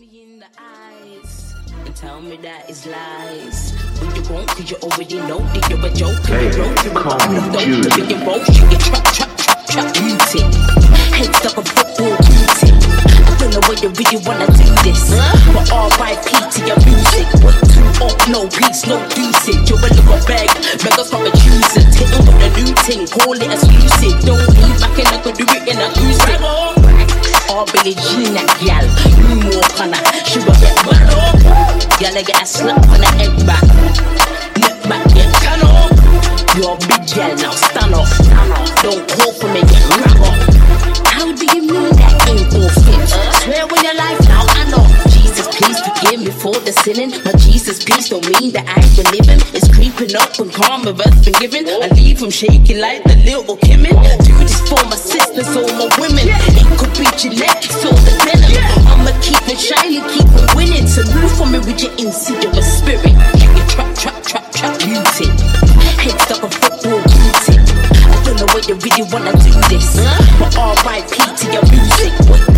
me in the eyes and tell me that it's lies. When you won't, cause you already know that you're a joke. Hey, call me Jude. When you roll, you get trap, beauty. Head stuck on football, beauty. I don't know why you really wanna do this, but R.I.P. to your music. Up, no peace, no usage. You're a little bag, beggars from a choosers. Hitting with a new thing, call it exclusive. Don't leave back and I could do it in a music. All Billie Jean, that gal. You more kinda, she will get back. Y'all get a slap on the head back. Neck back, get turn up. You're a big gal now, stand up. Don't call for me, get rap up. How do you mean that ain't all fit? Swear on your life now, I know. Jesus, please forgive me for the sinning. My Jesus, please don't mean that I've been living. It's creeping up and karma has been given. I leave him shaking like the little Kimmin. Do this for my sisters, all my women. It could be genetics or the venom. I'ma keep it shining, keep it winning. So move for me with your insidious spirit. You trap beauty. Head stuck on football beauty. I don't know why you really wanna do this, but R.I.P. to your music.